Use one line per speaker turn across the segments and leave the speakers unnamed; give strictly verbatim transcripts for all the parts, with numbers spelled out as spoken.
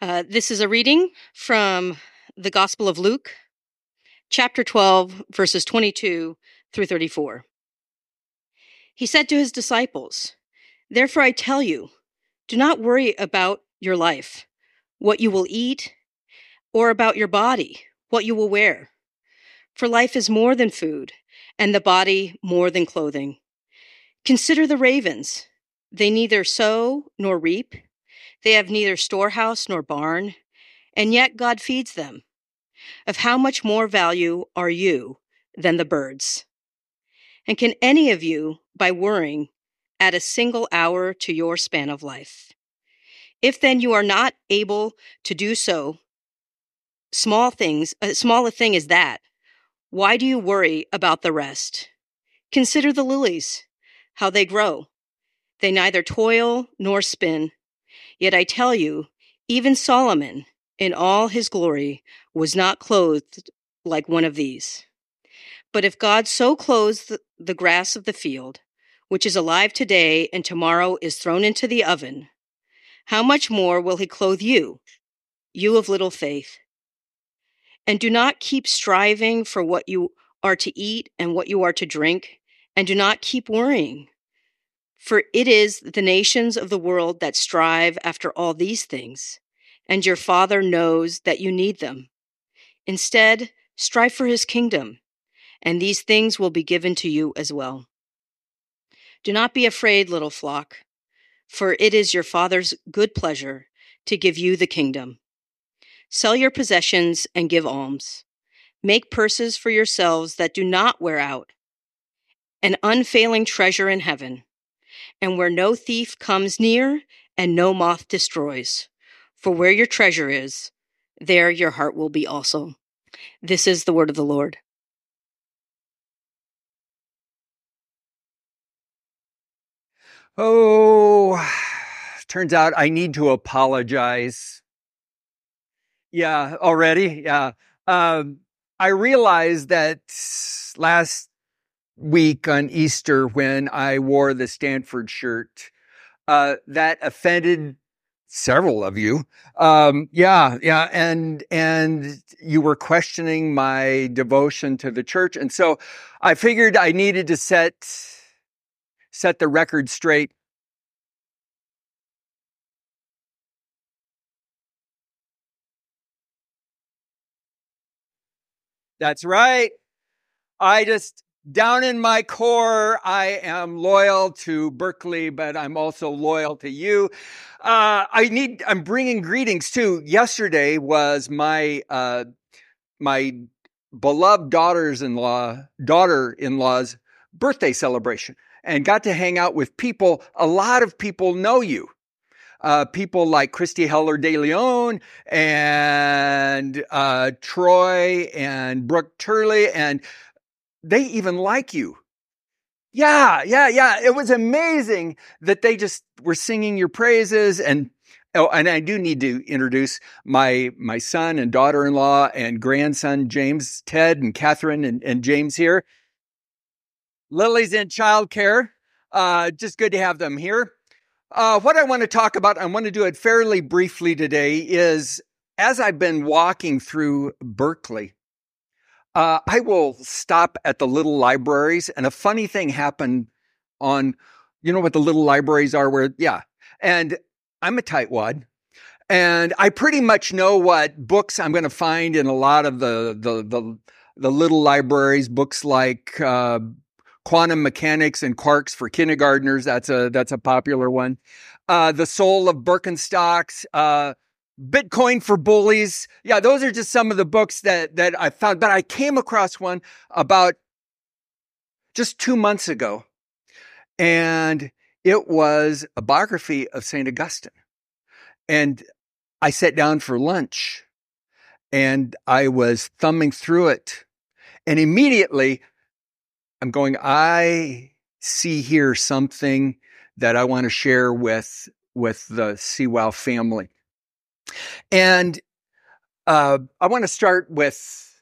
Uh, this is a reading from the Gospel of Luke, chapter twelve, verses twenty-two through thirty-four. He said to his disciples, "Therefore I tell you, do not worry about your life, what you will eat, or about your body, what you will wear. For life is more than food, and the body more than clothing. Consider the ravens. They neither sow nor reap. They have neither storehouse nor barn, and yet God feeds them. Of how much more value are you than the birds? And can any of you, by worrying, add a single hour to your span of life? If then you are not able to do so, small things, as small a thing as that, why do you worry about the rest? Consider the lilies, how they grow. They neither toil nor spin. Yet I tell you, even Solomon, in all his glory, was not clothed like one of these. But if God so clothes the grass of the field, which is alive today and tomorrow is thrown into the oven, how much more will he clothe you, you of little faith? And do not keep striving for what you are to eat and what you are to drink, and do not keep worrying. For it is the nations of the world that strive after all these things, and your Father knows that you need them. Instead, strive for his kingdom, and these things will be given to you as well. Do not be afraid, little flock, for it is your Father's good pleasure to give you the kingdom. Sell your possessions and give alms. Make purses for yourselves that do not wear out, an unfailing treasure in heaven, and where no thief comes near and no moth destroys. For where your treasure is, there your heart will be also." This is the word of the Lord.
Oh, turns out I need to apologize. Yeah, already? Yeah. Um, I realized that last week on Easter when I wore the Stanford shirt, uh, that offended several of you. Um, yeah, yeah. And, and you were questioning my devotion to the church. And so I figured I needed to set, set the record straight. That's right. I just, down in my core, I am loyal to Berkeley, but I'm also loyal to you. Uh, I need, I'm bringing greetings too. Yesterday was my, uh, my beloved daughters-in-law, daughter-in-law's birthday celebration, and got to hang out with people. A lot of people know you. Uh, people like Christy Heller de Leon and uh, Troy and Brooke Turley, and they even like you. Yeah, yeah, yeah. It was amazing that they just were singing your praises. And oh, and I do need to introduce my my son and daughter-in-law and grandson, James, Ted, and Catherine and, and James here. Lily's in childcare. Uh, just good to have them here. Uh, what I want to talk about, I want to do it fairly briefly today, is as I've been walking through Berkeley, uh, I will stop at the little libraries, and a funny thing happened on, you know what the little libraries are where, yeah. And I'm a tightwad, and I pretty much know what books I'm going to find in a lot of the, the, the, the little libraries, books like, uh, Quantum Mechanics and Quarks for Kindergartners. That's a, that's a popular one. Uh, The Soul of Birkenstocks, uh, Bitcoin for Bullies. Yeah, those are just some of the books that, that I found. But I came across one about just two months ago, and it was a biography of Saint Augustine. And I sat down for lunch, and I was thumbing through it, and immediately I'm going, I see here something that I want to share with, with the C W O W family. And uh, I want to start with,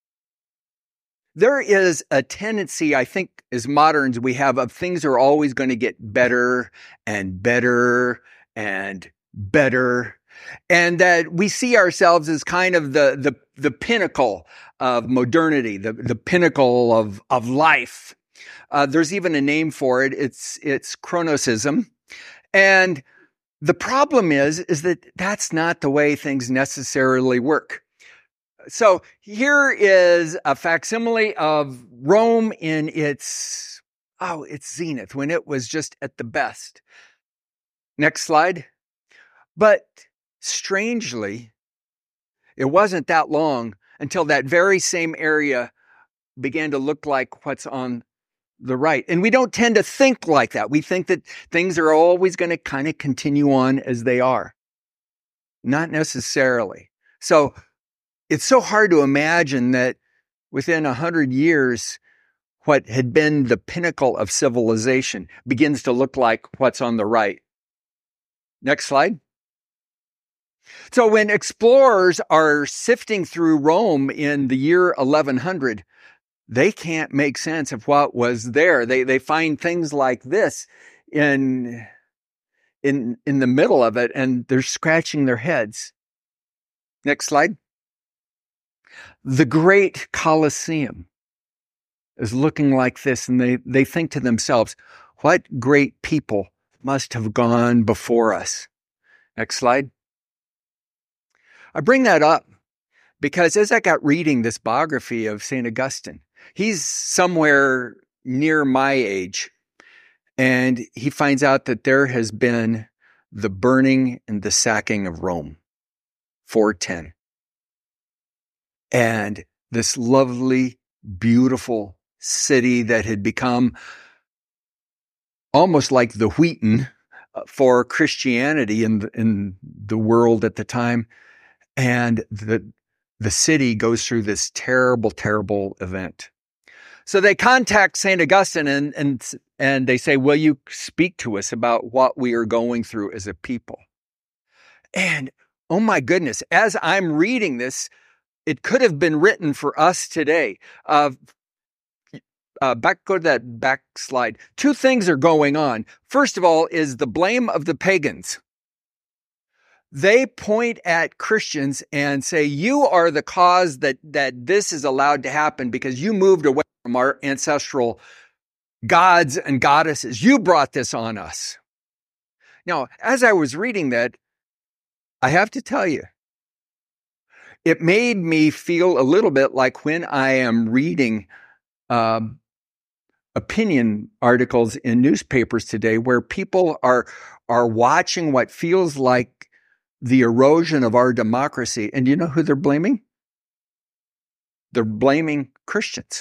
there is a tendency, I think, as moderns we have of things are always going to get better and better and better. and that we see ourselves as kind of the, the, the pinnacle of modernity, the, the pinnacle of, of life. Uh, there's even a name for it. It's, it's chronocism. And the problem is, is that that's not the way things necessarily work. So here is a facsimile of Rome in its, oh, its zenith, when it was just at the best. Next slide. But strangely, it wasn't that long until that very same area began to look like what's on the right. And we don't tend to think like that. We think that things are always going to kind of continue on as they are. Not necessarily. So it's so hard to imagine that within a hundred years, what had been the pinnacle of civilization begins to look like what's on the right. Next slide. So when explorers are sifting through Rome in the year eleven hundred, they can't make sense of what was there. They they find things like this in in in the middle of it, and they're scratching their heads. Next slide. The great Colosseum is looking like this, and they, they think to themselves, what great people must have gone before us. Next slide. I bring that up because as I got reading this biography of Saint Augustine, he's somewhere near my age, and he finds out that there has been the burning and the sacking of Rome, four ten. And this lovely, beautiful city that had become almost like the Wheaton for Christianity in the, in the world at the time. And the, the city goes through this terrible, terrible event. So they contact Saint Augustine and, and, and they say, will you speak to us about what we are going through as a people? And oh my goodness, as I'm reading this, it could have been written for us today. Uh, uh, back, go to that back slide. Two things are going on. First of all is the blame of the pagans. They point at Christians and say, you are the cause that, that this is allowed to happen because you moved away from our ancestral gods and goddesses. You brought this on us. Now, as I was reading that, I have to tell you, it made me feel a little bit like when I am reading um, opinion articles in newspapers today where people are, are watching what feels like the erosion of our democracy. And do you know who they're blaming? They're blaming Christians.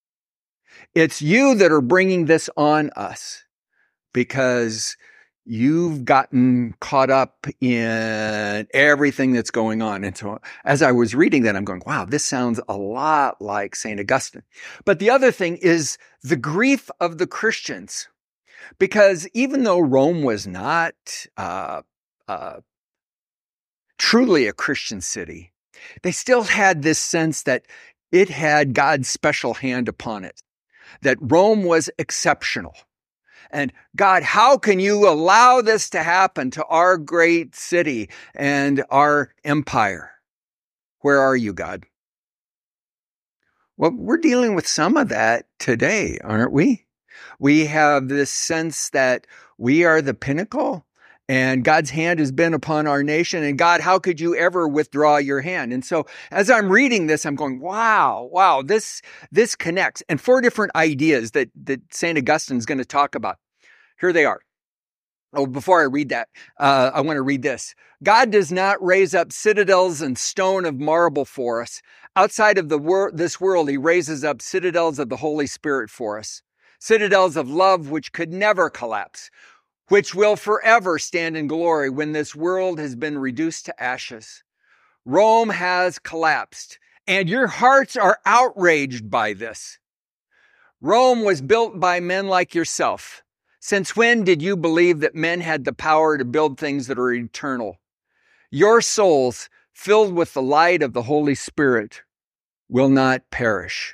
It's you that are bringing this on us because you've gotten caught up in everything that's going on. And so as I was reading that, I'm going, wow, this sounds a lot like Saint Augustine. But the other thing is the grief of the Christians, because even though Rome was not uh, uh, truly a Christian city, they still had this sense that it had God's special hand upon it, that Rome was exceptional. And God, how can you allow this to happen to our great city and our empire? Where are you, God? Well, we're dealing with some of that today, aren't we? We have this sense that we are the pinnacle and God's hand has been upon our nation. And God, how could you ever withdraw your hand? And so as I'm reading this, I'm going, wow, wow, this, this connects. And four different ideas that, that Saint Augustine is going to talk about. Here they are. Oh, before I read that, uh, I want to read this. God does not raise up citadels and stone of marble for us. Outside of the wor- this world, he raises up citadels of the Holy Spirit for us. Citadels of love which could never collapse, which will forever stand in glory when this world has been reduced to ashes. Rome has collapsed, and your hearts are outraged by this. Rome was built by men like yourself. Since when did you believe that men had the power to build things that are eternal? Your souls, filled with the light of the Holy Spirit, will not perish.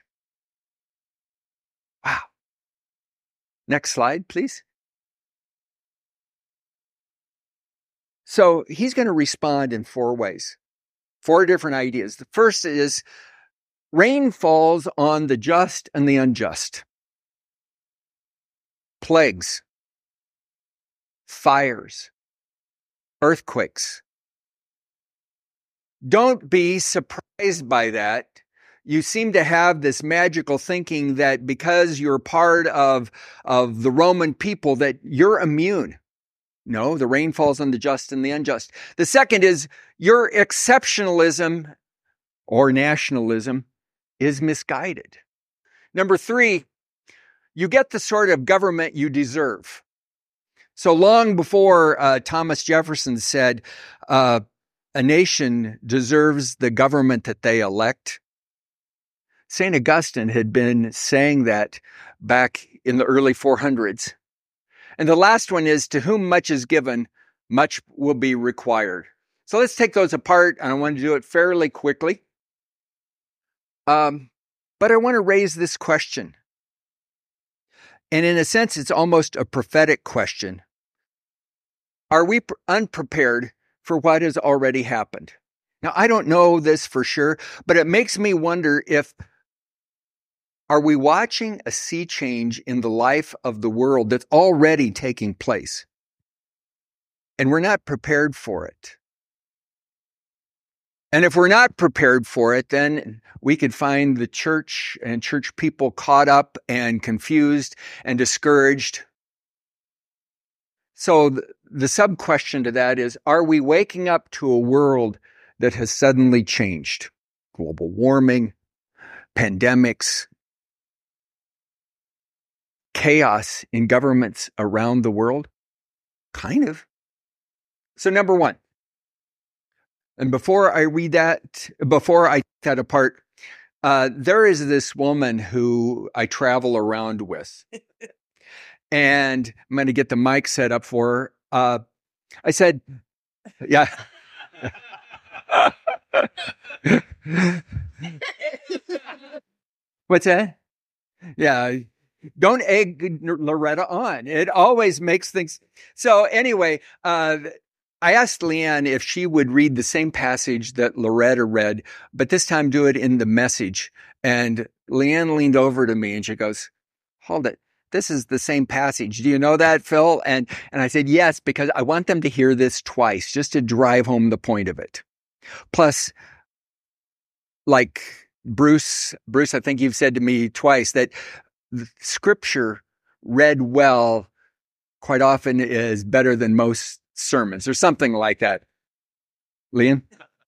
Wow. Next slide, please. So he's going to respond in four ways, four different ideas. The first is rain falls on the just and the unjust. Plagues, fires, earthquakes. Don't be surprised by that. You seem to have this magical thinking that because you're part of, of the Roman people that you're immune. No, the rain falls on the just and the unjust. The second is your exceptionalism or nationalism is misguided. Number three, you get the sort of government you deserve. So long before uh, Thomas Jefferson said, uh, a nation deserves the government that they elect, Saint Augustine had been saying that back in the early four hundreds. And the last one is, to whom much is given, much will be required. So let's take those apart, and I want to do it fairly quickly. Um, but I want to raise this question. And in a sense, it's almost a prophetic question. Are we unprepared for what has already happened? Now, I don't know this for sure, but it makes me wonder if, are we watching a sea change in the life of the world that's already taking place? And we're not prepared for it. And if we're not prepared for it, then we could find the church and church people caught up and confused and discouraged. So the, the sub-question to that is, are we waking up to a world that has suddenly changed? Global warming, pandemics, chaos in governments around the world? Kind of. So number one, and before I read that, before I take that apart, uh, there is this woman who I travel around with. And I'm going to get the mic set up for her. Uh, I said, yeah. What's that? Yeah. Don't egg Loretta on. It always makes things. So anyway, uh, I asked Leanne if she would read the same passage that Loretta read, but this time do it in the Message. And Leanne leaned over to me and she goes, hold it. This is the same passage. Do you know that, Phil? And, and I said, yes, because I want them to hear this twice, just to drive home the point of it. Plus, like Bruce, Bruce, I think you've said to me twice that the scripture read well quite often is better than most sermons or something like that. Leanne?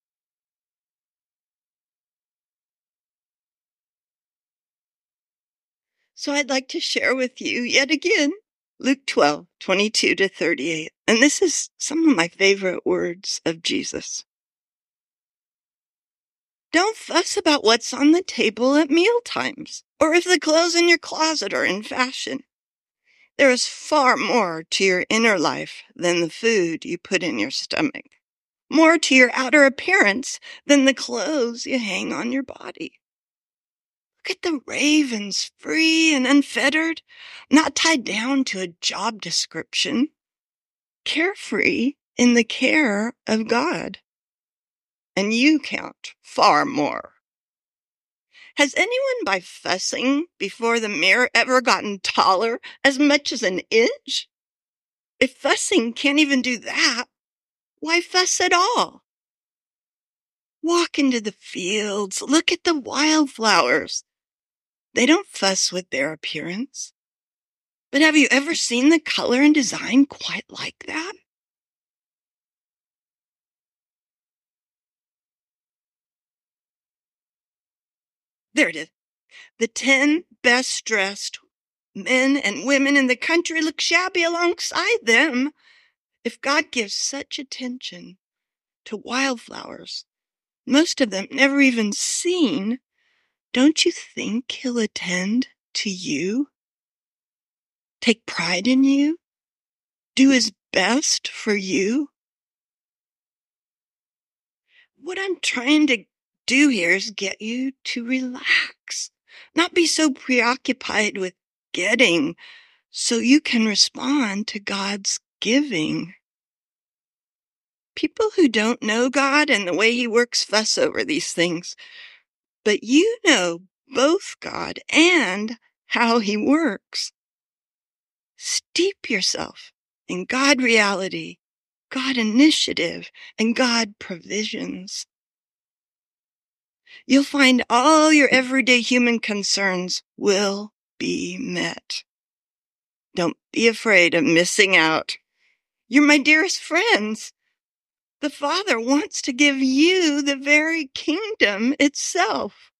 So I'd like to share with you yet again, Luke twelve, twenty-two to thirty-eight. And this is some of my favorite words of Jesus. Don't fuss about what's on the table at meal times, or if the clothes in your closet are in fashion. There is far more to your inner life than the food you put in your stomach, more to your outer appearance than the clothes you hang on your body. Look at the ravens, free and unfettered, not tied down to a job description, carefree in the care of God. And you count far more. Has anyone by fussing before the mirror ever gotten taller as much as an inch? If fussing can't even do that, why fuss at all? Walk into the fields, look at the wildflowers. They don't fuss with their appearance. But have you ever seen the color and design quite like that? There it is. The ten best dressed men and women in the country look shabby alongside them. If God gives such attention to wildflowers, most of them never even seen, don't you think he'll attend to you? Take pride in you? Do his best for you? What I'm trying to do here is get you to relax, not be so preoccupied with getting, so you can respond to God's giving. People who don't know God and the way he works fuss over these things. But you know both God and how he works. Steep yourself in God reality, God initiative, and God provisions. You'll find all your everyday human concerns will be met. Don't be afraid of missing out. You're my dearest friends. The Father wants to give you the very kingdom itself.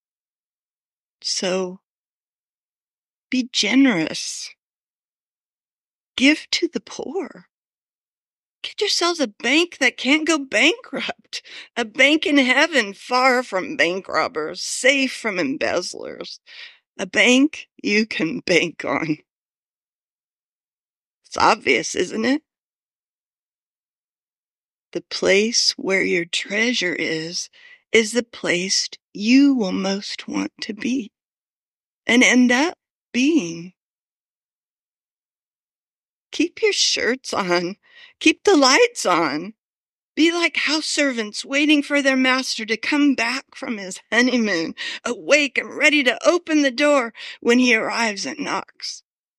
So be generous. Give to the poor. Get yourselves a bank that can't go bankrupt. A bank in heaven, far from bank robbers, safe from embezzlers. A bank you can bank on. It's obvious, isn't it? The place where your treasure is, is the place you will most want to be and end up being. Keep your shirts on. Keep the lights on. Be like house servants waiting for their master to come back from his honeymoon, awake and ready to open the door when he arrives and knocks.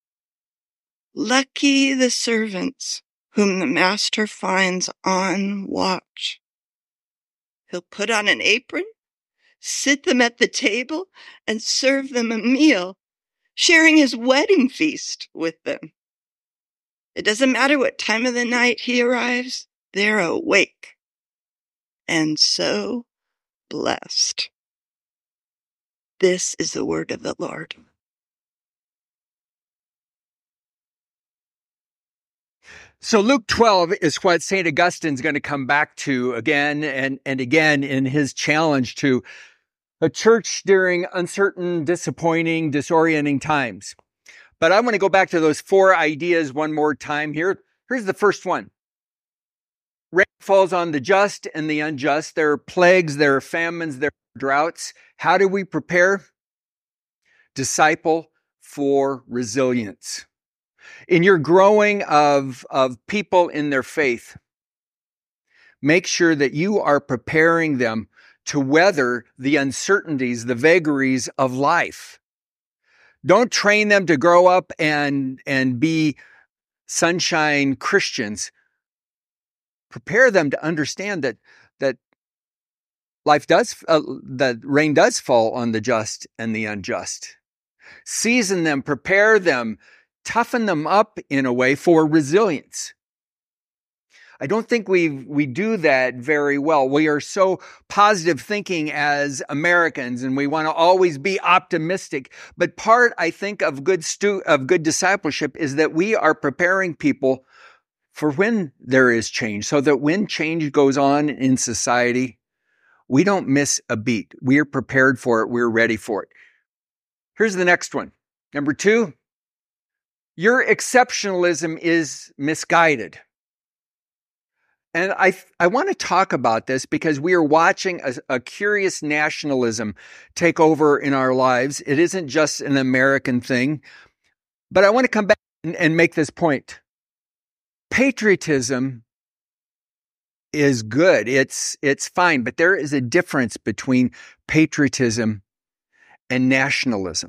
Lucky the servants whom the master finds on watch. He'll put on an apron, sit them at the table, and serve them a meal, sharing his wedding feast with them. It doesn't matter what time of the night he arrives, they're awake and so blessed. This is the word of the Lord.
So Luke twelve is what Saint Augustine's going to come back to again and, and again in his challenge to a church during uncertain, disappointing, disorienting times. But I want to go back to those four ideas one more time here. Here's the first one. Rain falls on the just and the unjust. There are plagues, there are famines, there are droughts. How do we prepare? Disciple for resilience. In your growing of, of people in their faith, make sure that you are preparing them to weather the uncertainties, the vagaries of life. Don't train them to grow up and, and be sunshine Christians. Prepare them to understand that, that life does, uh, that rain does fall on the just and the unjust. Season them, prepare them, toughen them up in a way for resilience. I don't think we we do that very well. We are so positive thinking as Americans, and we want to always be optimistic. But part, I think, of good stu- of good discipleship is that we are preparing people for when there is change, so that when change goes on in society, we don't miss a beat. We are prepared for it. We're ready for it. Here's the next one. Number two, your exceptionalism is misguided. And I I want to talk about this because we are watching a, a curious nationalism take over in our lives. It isn't just an American thing. But I want to come back and, and make this point. Patriotism is good. It's it's fine. But there is a difference between patriotism and nationalism.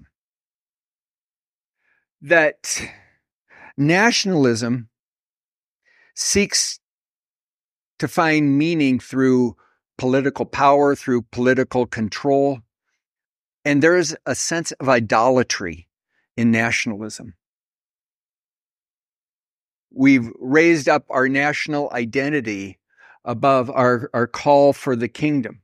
That nationalism seeks to find meaning through political power, through political control. And there is a sense of idolatry in nationalism. We've raised up our national identity above our, our call for the kingdom.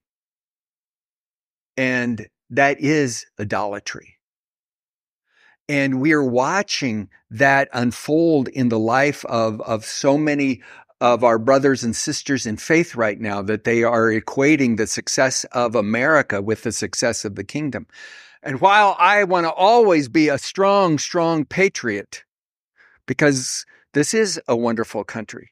And that is idolatry. And we are watching that unfold in the life of, of so many of our brothers and sisters in faith right now, that they are equating the success of America with the success of the kingdom. And while I want to always be a strong, strong patriot, because this is a wonderful country,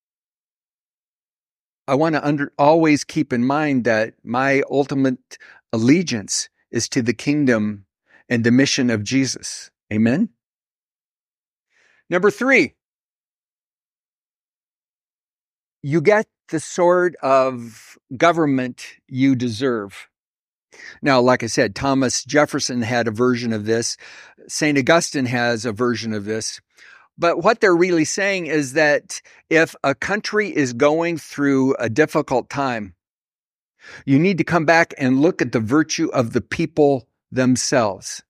I want to under, always keep in mind that my ultimate allegiance is to the kingdom and the mission of Jesus. Amen? Number three, you get the sort of government you deserve. Now, like I said, Thomas Jefferson had a version of this. Saint Augustine has a version of this. But what they're really saying is that if a country is going through a difficult time, you need to come back and look at the virtue of the people themselves.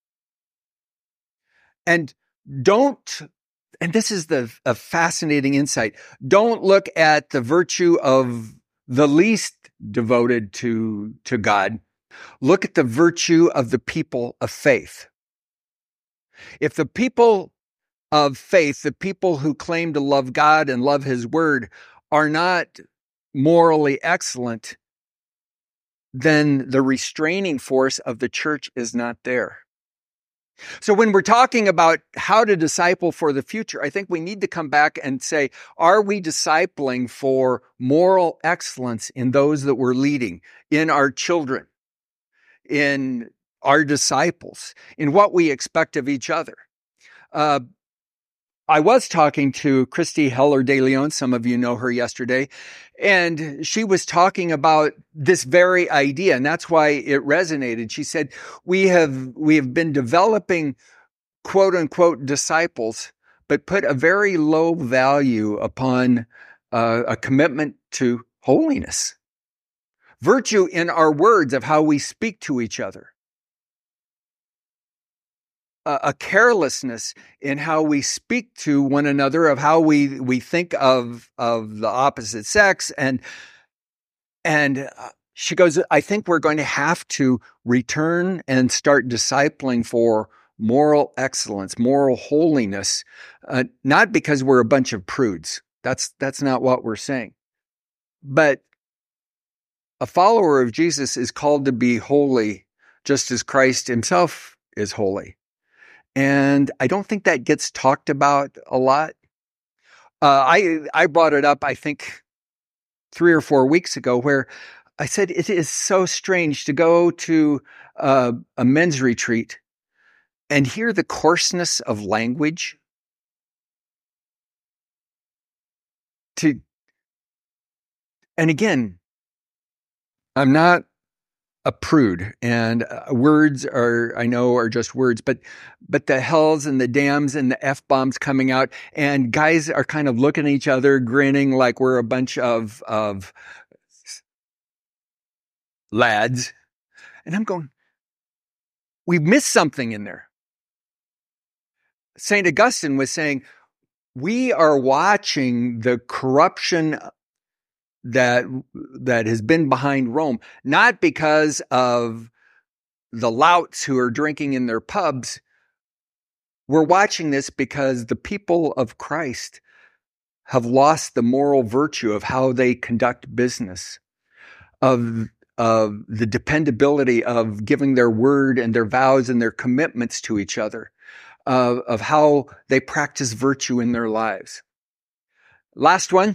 And don't, and this is the a fascinating insight, don't look at the virtue of the least devoted to, to God. Look at the virtue of the people of faith. If the people of faith, the people who claim to love God and love His word, are not morally excellent, then the restraining force of the church is not there. So when we're talking about how to disciple for the future, I think we need to come back and say, are we discipling for moral excellence in those that we're leading, in our children, in our disciples, in what we expect of each other? Uh, I was talking to Christy Heller de Leon. Some of you know her yesterday, and she was talking about this very idea, and that's why it resonated. She said, we have, we have been developing quote unquote disciples, but put a very low value upon uh, a commitment to holiness, virtue in our words of how we speak to each other, a carelessness in how we speak to one another, of how we, we think of, of the opposite sex. And, and she goes, I think we're going to have to return and start discipling for moral excellence, moral holiness, uh, not because we're a bunch of prudes. That's, that's not what we're saying. But a follower of Jesus is called to be holy, just as Christ Himself is holy. And I don't think that gets talked about a lot. Uh, I I brought it up, I think, three or four weeks ago, where I said it is so strange to go to uh, a men's retreat and hear the coarseness of language. To, and again, I'm not a prude, and uh, words are, I know, are just words, but, but the hells and the damns and the F-bombs coming out, and guys are kind of looking at each other, grinning like we're a bunch of, of lads. And I'm going, we missed something in there. Saint Augustine was saying, we are watching the corruption that that has been behind Rome, not because of the louts who are drinking in their pubs. We're watching this because the people of Christ have lost the moral virtue of how they conduct business, of, of the dependability of giving their word and their vows and their commitments to each other, uh, of how they practice virtue in their lives. Last one.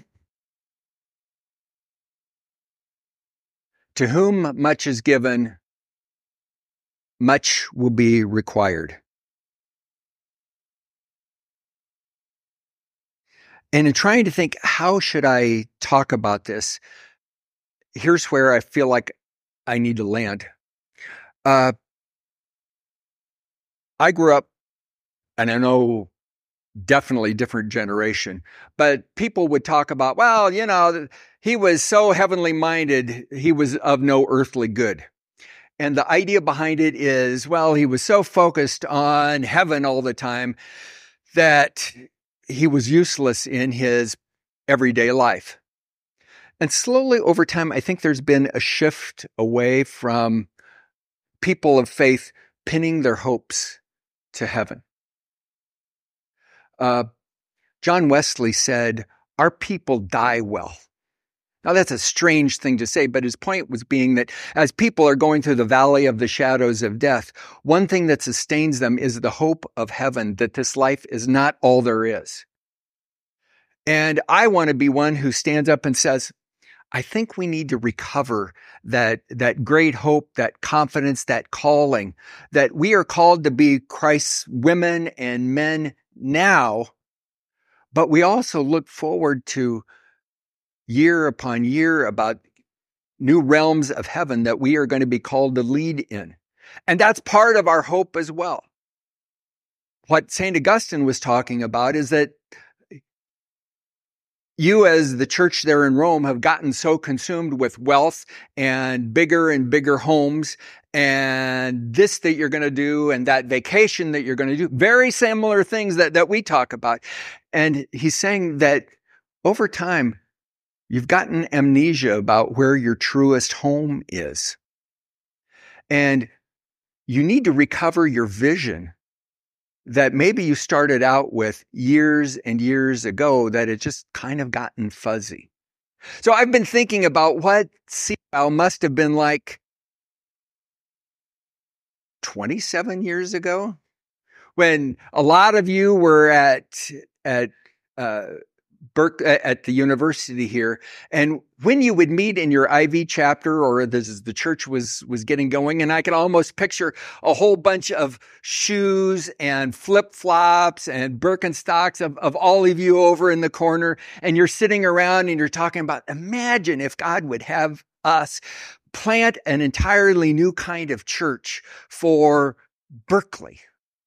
To whom much is given, much will be required. And in trying to think, how should I talk about this? Here's where I feel like I need to land. Uh, I grew up, and I know definitely different generation, but people would talk about, well, you know, he was so heavenly minded, he was of no earthly good. And the idea behind it is, well, he was so focused on heaven all the time that he was useless in his everyday life. And slowly over time, I think there's been a shift away from people of faith pinning their hopes to heaven. Uh, John Wesley said, our people die well. Now, that's a strange thing to say, but his point was being that as people are going through the valley of the shadows of death, one thing that sustains them is the hope of heaven, that this life is not all there is. And I want to be one who stands up and says, I think we need to recover that, that great hope, that confidence, that calling, that we are called to be Christ's women and men now, but we also look forward to year upon year about new realms of heaven that we are going to be called to lead in. And that's part of our hope as well. What Saint Augustine was talking about is that you as the church there in Rome have gotten so consumed with wealth and bigger and bigger homes and this that you're going to do and that vacation that you're going to do, very similar things that, that we talk about. And he's saying that over time, you've gotten amnesia about where your truest home is. And you need to recover your vision that maybe you started out with years and years ago that it just kind of gotten fuzzy. So I've been thinking about what Seawell must have been like twenty-seven years ago when a lot of you were at, at, uh, Berk, at the university here. And when you would meet in your I V chapter or this is the church was, was getting going, and I can almost picture a whole bunch of shoes and flip flops and Birkenstocks of, of all of you over in the corner. And you're sitting around and you're talking about, imagine if God would have us plant an entirely new kind of church for Berkeley.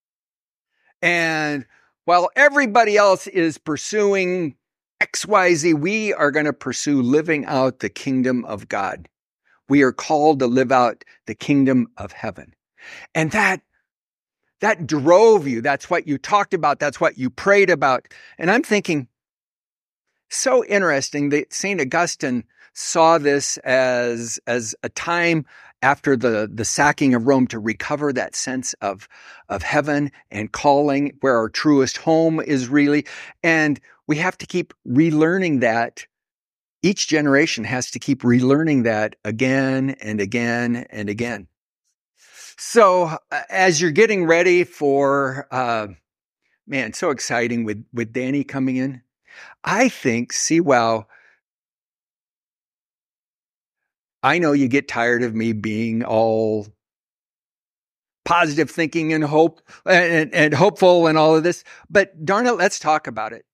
And while everybody else is pursuing X Y Z, we are going to pursue living out the kingdom of God. We are called to live out the kingdom of heaven. And that, that drove you. That's what you talked about. That's what you prayed about. And I'm thinking, so interesting that Saint Augustine saw this as, as a time after the, the sacking of Rome to recover that sense of, of heaven and calling, where our truest home is really. And we have to keep relearning that. Each generation has to keep relearning that again and again and again. So uh, as you're getting ready for, uh, man, so exciting with, with Danny coming in, I think, see, wow, I know you get tired of me being all positive thinking and hope and, and hopeful and all of this, but darn it, let's talk about it.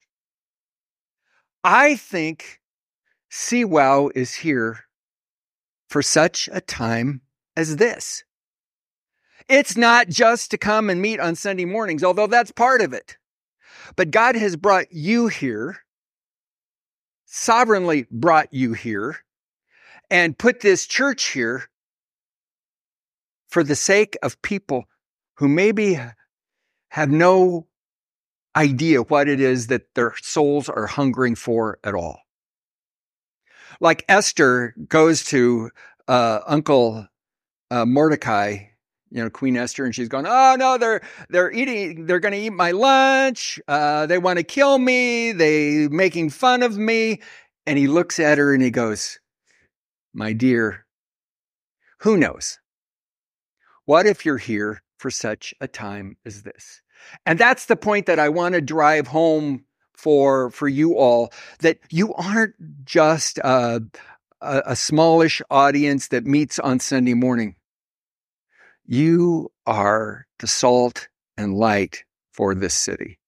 I think SeaWow is here for such a time as this. It's not just to come and meet on Sunday mornings, although that's part of it. But God has brought you here, sovereignly brought you here, and put this church here for the sake of people who maybe have no idea what it is that their souls are hungering for at all. Like Esther goes to uh, Uncle uh, Mordecai, you know, Queen Esther, and she's going, oh no, they're they're eating, they're going to eat my lunch. Uh, they want to kill me. They making fun of me. And he looks at her and he goes, my dear, who knows? What if you're here for such a time as this? And that's the point that I want to drive home for, for you all, that you aren't just a, a, a smallish audience that meets on Sunday morning. You are the salt and light for this city.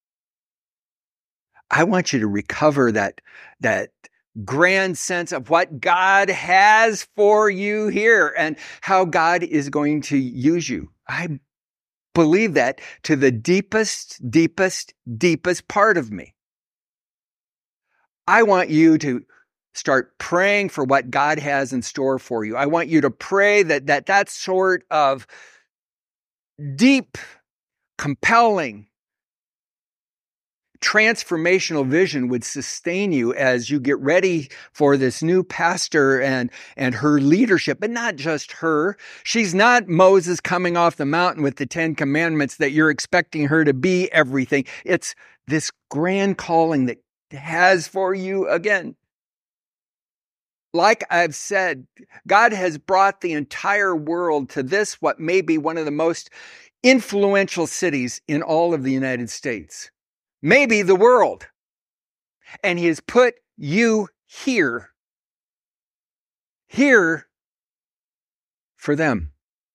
I want you to recover that, that grand sense of what God has for you here and how God is going to use you. I believe that to the deepest, deepest, deepest part of me. I want you to start praying for what God has in store for you. I want you to pray that that, that sort of deep, compelling, transformational vision would sustain you as you get ready for this new pastor and, and her leadership, but not just her. She's not Moses coming off the mountain with the Ten Commandments that you're expecting her to be everything. It's this grand calling that has for you again. Like I've said, God has brought the entire world to this, what may be one of the most influential cities in all of the United States. Maybe the world. And he has put you here, here for them.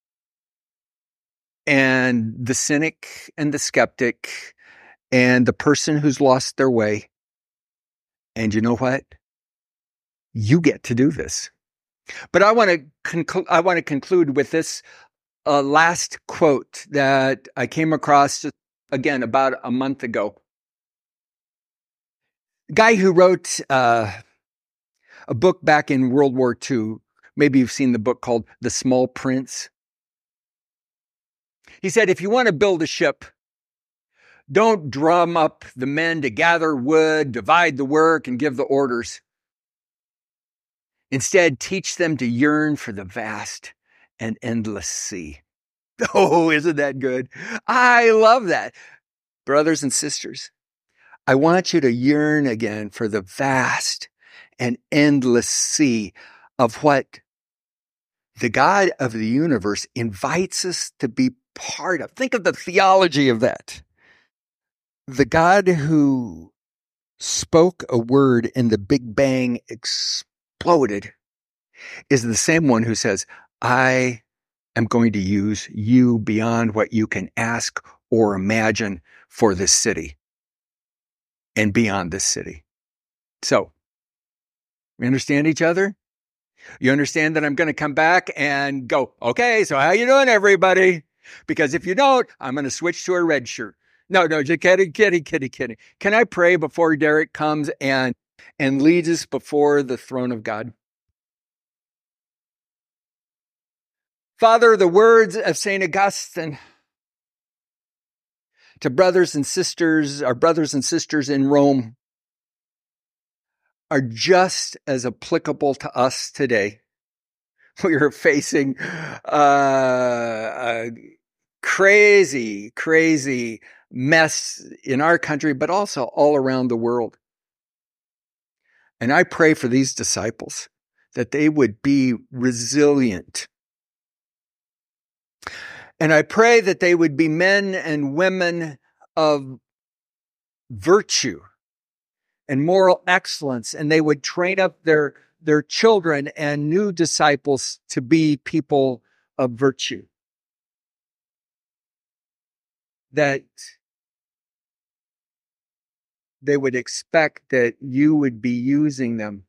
And the cynic and the skeptic and the person who's lost their way. And you know what? You get to do this. But I want to conclude, I want to conclude with this uh, last quote that I came across just, again, about a month ago. Guy who wrote uh, a book back in World War Two. Maybe you've seen the book called The Small Prince. He said, if you want to build a ship, don't drum up the men to gather wood, divide the work, and give the orders. Instead, teach them to yearn for the vast and endless sea. Oh, isn't that good? I love that. Brothers and sisters, I want you to yearn again for the vast and endless sea of what the God of the universe invites us to be part of. Think of the theology of that. The God who spoke a word and the Big Bang exploded is the same one who says, I am going to use you beyond what you can ask or imagine for this city and beyond this city. So, we understand each other? You understand that I'm going to come back and go, okay, so how you doing, everybody? Because if you don't, I'm going to switch to a red shirt. No, no, just kidding, kidding, kidding, kidding. Can I pray before Derek comes and, and leads us before the throne of God? Father, the words of Saint Augustine to brothers and sisters, our brothers and sisters in Rome, are just as applicable to us today. We are facing uh, a crazy, crazy mess in our country, but also all around the world. And I pray for these disciples that they would be resilient. And I pray that they would be men and women of virtue and moral excellence, and they would train up their, their children and new disciples to be people of virtue. That they would expect that you would be using them,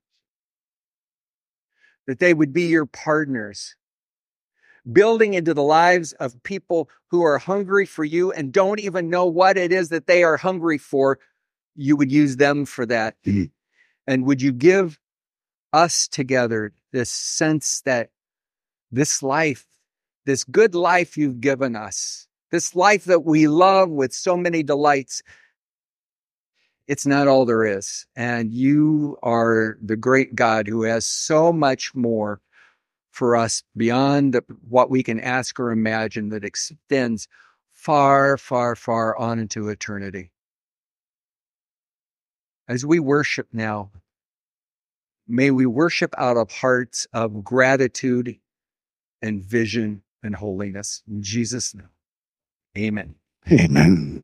that they would be your partners, building into the lives of people who are hungry for you and don't even know what it is that they are hungry for. You would use them for that. Mm-hmm. And would you give us together this sense that this life, this good life you've given us, this life that we love with so many delights, it's not all there is. And you are the great God who has so much more for us beyond what we can ask or imagine, that extends far, far, far on into eternity. As we worship now, may we worship out of hearts of gratitude and vision and holiness. In Jesus' name, amen.
Amen.